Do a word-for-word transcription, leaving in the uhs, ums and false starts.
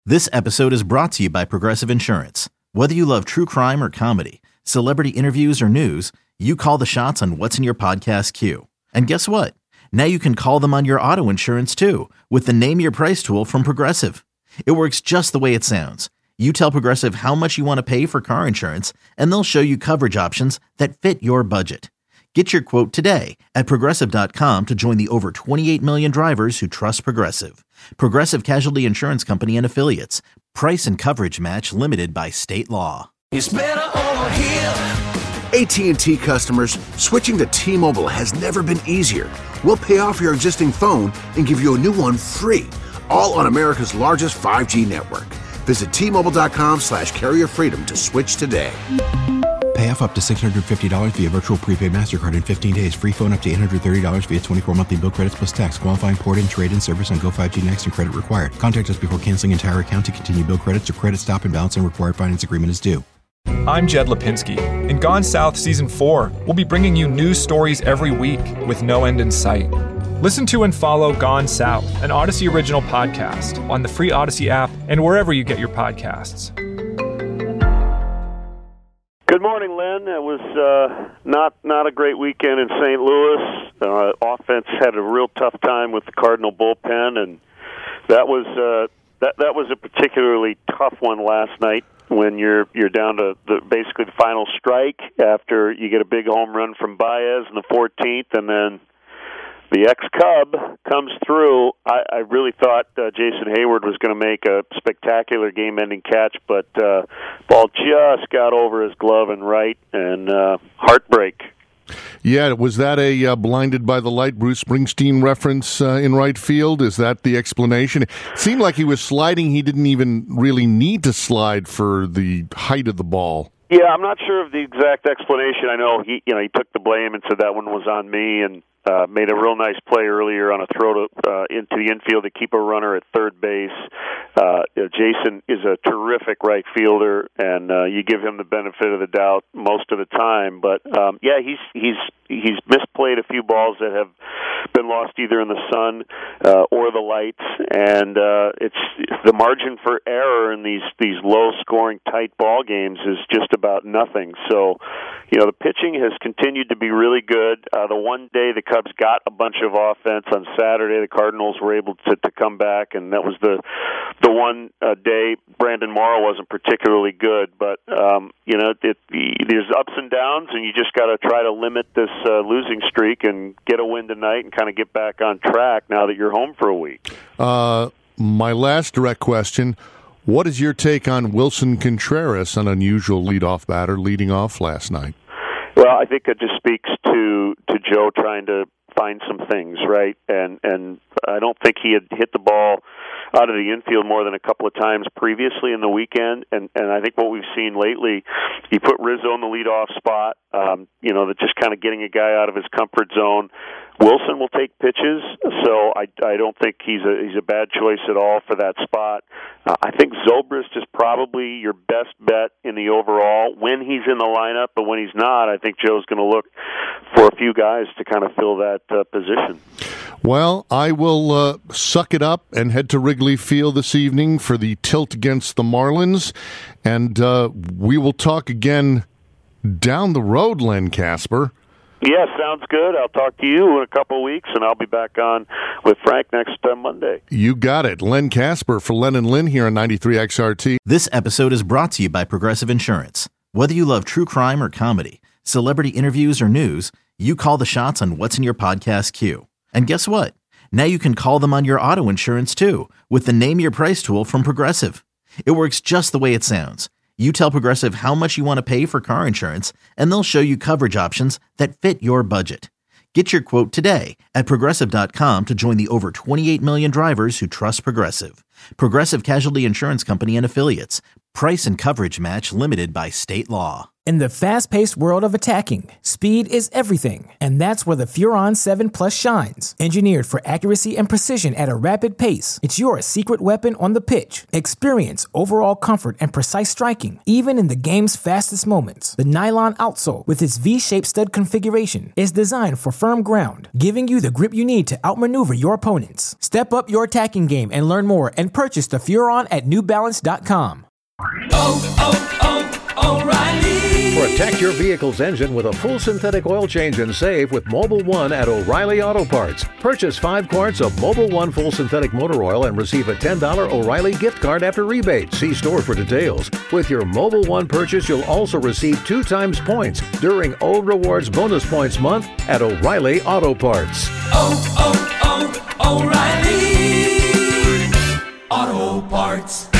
This episode is brought to you by Progressive Insurance. Whether you love true crime or comedy, celebrity interviews or news, you call the shots on what's in your podcast queue. And guess what? Now you can call them on your auto insurance too with the Name Your Price tool from Progressive. It works just the way it sounds. You tell Progressive how much you want to pay for car insurance, and they'll show you coverage options that fit your budget. Get your quote today at Progressive dot com to join the over twenty-eight million drivers who trust Progressive. Progressive Casualty Insurance Company and Affiliates. Price and coverage match limited by state law. It's better over here. A T and T customers, switching to T-Mobile has never been easier. We'll pay off your existing phone and give you a new one free, all on America's largest five G network. Visit T Mobile dot com slash carrier freedom to switch today. Pay off up to six hundred fifty dollars via virtual prepaid MasterCard in fifteen days. Free phone up to eight hundred thirty dollars via twenty-four monthly bill credits plus tax. Qualifying port-in, trade-in service on Go five G Next and credit required. Contact us before canceling entire account to continue bill credits or credit stop and balance and required finance agreement is due. I'm Jed Lipinski. In Gone South Season four, we'll be bringing you news stories every week with no end in sight. Listen to and follow Gone South, an Odyssey original podcast, on the free Odyssey app and wherever you get your podcasts. Good morning, Len. It was uh, not not a great weekend in Saint Louis. Uh, offense had a real tough time with the Cardinal bullpen, and that was uh, that that was a particularly tough one last night. When you're you're down to the, basically the final strike after you get a big home run from Baez in the fourteenth, and then the ex-Cub comes through. I, I really thought uh, Jason Hayward was going to make a spectacular game-ending catch, but uh, ball just got over his glove and right, and uh, heartbreak. Yeah, was that a uh, blinded by the light Bruce Springsteen reference uh, in right field? Is that the explanation? It seemed like he was sliding. He didn't even really need to slide for the height of the ball. Yeah, I'm not sure of the exact explanation. I know he, you know, he took the blame and said that one was on me, and uh, made a real nice play earlier on a throw to, uh, into the infield to keep a runner at third base. Uh, you know, Jason is a terrific right fielder, and uh, you give him the benefit of the doubt most of the time. But um, yeah, he's he's he's misplayed a few balls that have been lost either in the sun uh, or the lights, and uh, it's the margin for error in these these low-scoring, tight ball games is just about nothing. So, you know, the pitching has continued to be really good. Uh, the one day the Cubs got a bunch of offense on Saturday, the Cardinals were able to, to come back, and that was the the one uh, day Brandon Morrow wasn't particularly good. But um, you know, it, it, there's ups and downs, and you just got to try to limit this uh, losing streak and get a win tonight and kind of get back on track now that you're home for a week. Uh, my last direct question. What is your take on Wilson Contreras, an unusual leadoff batter, leading off last night? Well, I think it just speaks to, to Joe trying to find some things, right? And and I don't think he had hit the ball out of the infield more than a couple of times previously in the weekend. And, and I think what we've seen lately, he put Rizzo in the leadoff spot, um, you know, that just kind of getting a guy out of his comfort zone. Wilson will take pitches, so I, I don't think he's a he's a bad choice at all for that spot. Uh, I think Zobrist is probably your best bet in the overall when he's in the lineup, but when he's not, I think Joe's going to look for a few guys to kind of fill that uh, position. Well, I will uh, suck it up and head to Wrigley Field this evening for the tilt against the Marlins, and uh, we will talk again down the road, Len Kasper. Yeah, sounds good. I'll talk to you in a couple of weeks, and I'll be back on with Frank next uh, Monday. You got it. Len Kasper for Len and Lynn here on ninety-three X R T. This episode is brought to you by Progressive Insurance. Whether you love true crime or comedy, celebrity interviews or news, you call the shots on what's in your podcast queue. And guess what? Now you can call them on your auto insurance too with the Name Your Price tool from Progressive. It works just the way it sounds. You tell Progressive how much you want to pay for car insurance, and they'll show you coverage options that fit your budget. Get your quote today at Progressive dot com to join the over twenty-eight million drivers who trust Progressive. Progressive Casualty Insurance Company and Affiliates. Price and coverage match limited by state law. In the fast-paced world of attacking, speed is everything, and that's where the Furon seven Plus shines. Engineered for accuracy and precision at a rapid pace, it's your secret weapon on the pitch. Experience overall comfort and precise striking, even in the game's fastest moments. The nylon outsole, with its V-shaped stud configuration, is designed for firm ground, giving you the grip you need to outmaneuver your opponents. Step up your attacking game and learn more and purchase the Furon at New Balance dot com. Oh, oh, oh, O'Reilly. Protect your vehicle's engine with a full synthetic oil change and save with Mobil one at O'Reilly Auto Parts. Purchase five quarts of Mobil one full synthetic motor oil and receive a ten dollars O'Reilly gift card after rebate. See store for details. With your Mobil one purchase, you'll also receive two times points during O Rewards Bonus Points Month at O'Reilly Auto Parts. Oh, oh, oh, O'Reilly Auto Parts.